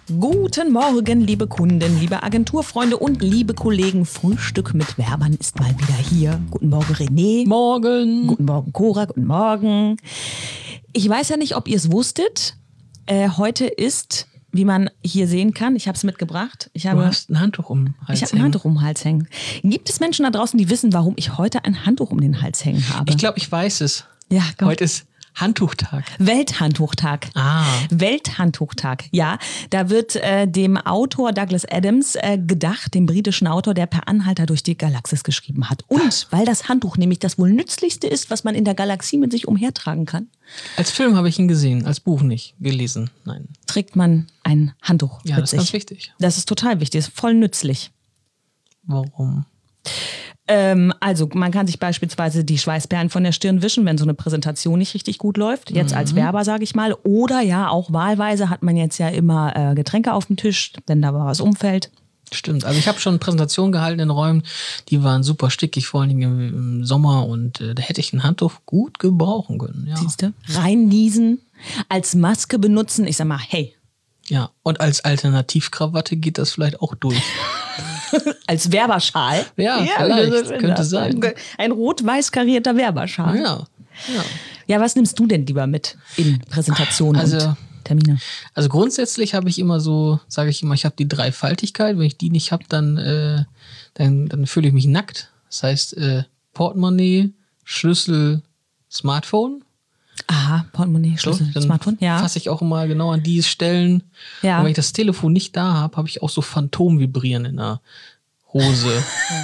Guten Morgen, liebe Kunden, liebe Agenturfreunde und liebe Kollegen. Frühstück mit Werbern ist mal wieder hier. Guten Morgen, René. Morgen. Guten Morgen, Cora. Guten Morgen. Ich weiß ja nicht, ob ihr es wusstet. Heute ist, wie man hier sehen kann, ich habe es mitgebracht. Du hast ein Handtuch um den Hals hängen. Ich habe ein Handtuch um den Hals hängen. Gibt es Menschen da draußen, die wissen, warum ich heute ein Handtuch um den Hals hängen habe? Ich glaube, ich weiß es. Ja, komm. Heute ist Handtuchtag. Welthandtuchtag. Welthandtuchtag, ja. Da wird dem Autor Douglas Adams gedacht, dem britischen Autor, der Per Anhalter durch die Galaxis geschrieben hat. Und weil das Handtuch nämlich das wohl nützlichste ist, was man in der Galaxie mit sich umhertragen kann. Als Film habe ich ihn gesehen, als Buch nicht gelesen. Nein. Trägt man ein Handtuch Ja, mit das sich. ist ganz wichtig. Das ist total wichtig, das ist voll nützlich. Warum? Also man kann sich beispielsweise die Schweißperlen von der Stirn wischen, wenn so eine Präsentation nicht richtig gut läuft. Jetzt als Werber, sage ich mal. Oder ja, auch wahlweise hat man jetzt ja immer Getränke auf dem Tisch, wenn da was umfällt. Stimmt, also ich habe schon Präsentationen gehalten in Räumen, die waren super stickig, vor allen Dingen im Sommer. Und da hätte ich ein Handtuch gut gebrauchen können. Ja. Siehst du? Reinniesen, als Maske benutzen. Ich sag mal, hey. Ja, und als Alternativkrawatte geht das vielleicht auch durch. Als Werberschal. Ja, vielleicht. Könnte sein. Ein rot-weiß karierter Werberschal. Ja. Ja, was nimmst du denn lieber mit in Präsentationen und Termine? Also grundsätzlich habe ich immer so, sage ich immer, ich habe die Dreifaltigkeit. Wenn ich die nicht habe, dann fühle ich mich nackt. Das heißt, Portemonnaie, Schlüssel, Smartphone. Aha, Portemonnaie, Schlüssel, so, Smartphone, ja. Fasse ich auch immer genau an die Stellen. Ja. Und wenn ich das Telefon nicht da habe, habe ich auch so Phantomvibrieren in der Hose.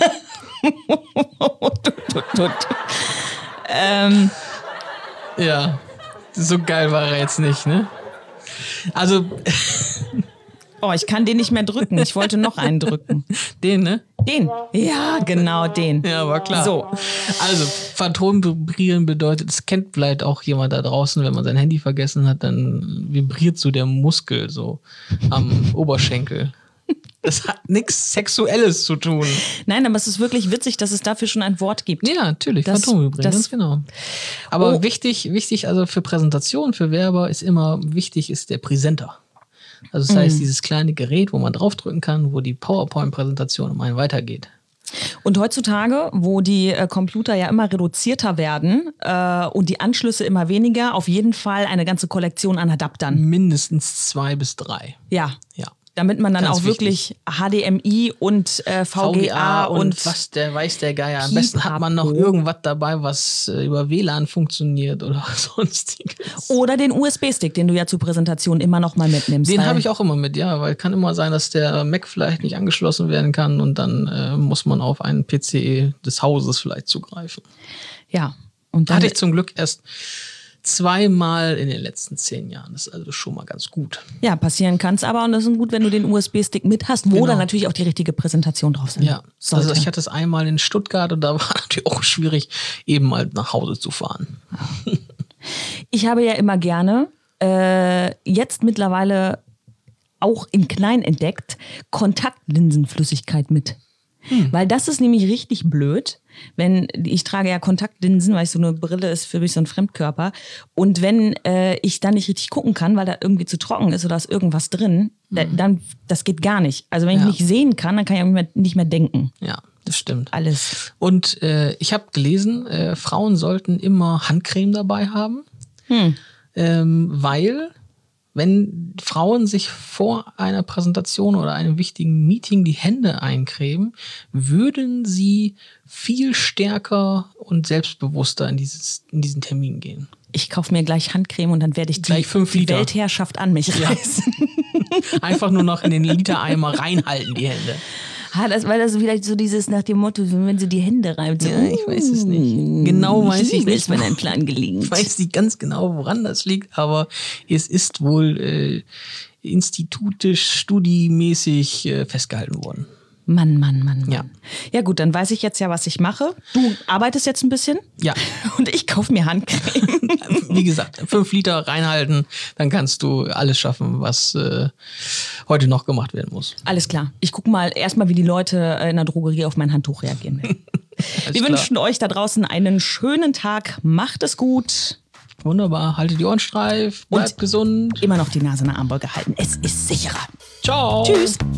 Ja, so geil war er jetzt nicht, ne? Also. Oh, ich kann den nicht mehr drücken. Ich wollte noch einen drücken. Den, ne? Den. Ja, genau den. Ja, war klar. So. Also, Phantomvibrieren bedeutet, es kennt vielleicht auch jemand da draußen, wenn man sein Handy vergessen hat, dann vibriert so der Muskel so am Oberschenkel. Das hat nichts Sexuelles zu tun. Nein, aber es ist wirklich witzig, dass es dafür schon ein Wort gibt. Ja, natürlich, Phantomvibrieren, ganz genau. Aber wichtig, also für Präsentationen, für Werber ist immer wichtig, ist der Präsenter. Also das heißt, dieses kleine Gerät, wo man draufdrücken kann, wo die PowerPoint-Präsentation um einen weitergeht. Und heutzutage, wo die Computer ja immer reduzierter werden und die Anschlüsse immer weniger, auf jeden Fall eine ganze Kollektion an Adaptern. Mindestens 2 bis 3. Ja. Ja. Damit man dann Ganz auch wirklich HDMI und VGA und was der weiß der Geier. Am besten hat man noch irgendwas dabei, was über WLAN funktioniert oder sonstiges. Oder den USB-Stick, den du ja zur Präsentation immer noch mal mitnimmst. Den habe ich auch immer mit, ja, weil kann immer sein, dass der Mac vielleicht nicht angeschlossen werden kann und dann muss man auf einen PC des Hauses vielleicht zugreifen. Ja. Und dann hatte ich zum Glück erst 2-mal in den letzten 10 Jahren. Das ist also schon mal ganz gut. Ja, passieren kann es aber und das ist gut, wenn du den USB-Stick mit hast, wo dann natürlich auch die richtige Präsentation drauf sein sollte. Also ich hatte es einmal in Stuttgart und da war natürlich auch schwierig, eben mal nach Hause zu fahren. Ich habe ja immer gerne, jetzt mittlerweile auch in klein entdeckt, Kontaktlinsenflüssigkeit mit. Weil das ist nämlich richtig blöd, wenn ich trage ja Kontaktlinsen, weil ich so eine Brille ist für mich so ein Fremdkörper. Und wenn ich dann nicht richtig gucken kann, weil da irgendwie zu trocken ist oder ist irgendwas drin, dann das geht gar nicht. Also wenn ich nicht sehen kann, dann kann ich auch nicht mehr denken. Ja, das stimmt. Alles. Und ich habe gelesen, Frauen sollten immer Handcreme dabei haben, weil wenn Frauen sich vor einer Präsentation oder einem wichtigen Meeting die Hände eincremen, würden sie viel stärker und selbstbewusster in diesen Termin gehen. Ich kaufe mir gleich Handcreme und dann werde ich gleich 5 Liter. Die Weltherrschaft an mich reißen. Einfach nur noch in den Litereimer reinhalten, die Hände. Weil das vielleicht so dieses nach dem Motto, wenn sie die Hände reibt. So, ja, ich weiß es nicht. Genau weiß ich nicht. Ist mir ein Plan gelingt. Ich weiß nicht ganz genau, woran das liegt, aber es ist wohl institutisch, studiemäßig festgehalten worden. Mann. Ja. Ja gut, dann weiß ich jetzt ja, was ich mache. Du arbeitest jetzt ein bisschen. Ja. Und ich kaufe mir Handcreme. Wie gesagt, 5 Liter reinhalten, dann kannst du alles schaffen, was heute noch gemacht werden muss. Alles klar. Ich gucke mal erstmal, wie die Leute in der Drogerie auf mein Handtuch reagieren werden. Wir wünschen euch da draußen einen schönen Tag. Macht es gut. Wunderbar. Haltet die Ohren steif, bleibt gesund. Immer noch die Nase in der Armbeuge halten. Es ist sicherer. Ciao. Tschüss.